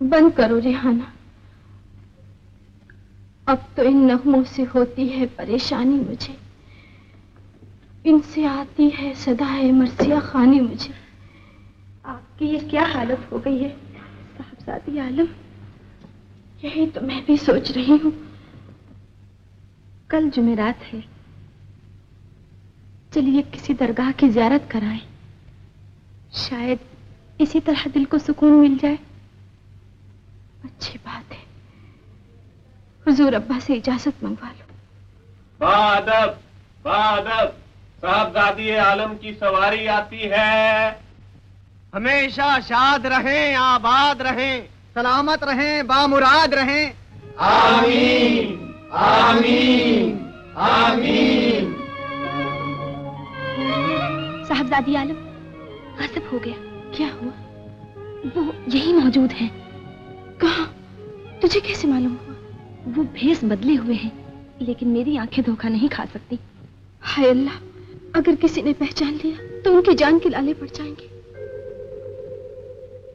बंद करो रिहाना, अब तो इन नगमों से होती है परेशानी मुझे, इनसे आती है सदाए मर्सिया खानी मुझे। आपकी ये क्या हालत हो गई है साहबजादी आलम? यही तो मैं भी सोच रही हूँ। कल जुमेरात है, चलिए किसी दरगाह की ज़ियारत कराएं, शायद इसी तरह दिल को सुकून मिल जाए। अच्छी बात है, हुजूर अब्बा से इजाजत मंगवा लो। बादब बादब, साहबजादी आलम की सवारी आती है। हमेशा शाद रहें, आबाद रहें, सलामत रहें, बामुराद रहें। आमीन आमीन आमीन। साहबजादी आलम, गजब हो गया। क्या हुआ? वो यही मौजूद हैं। कहाँ? तुझे कैसे मालूम हुआ? वो भेष बदले हुए हैं, लेकिन मेरी आंखें धोखा नहीं खा सकती। हाय अल्लाह, अगर किसी ने पहचान लिया तो उनकी जान के लाले पड़ जाएंगे।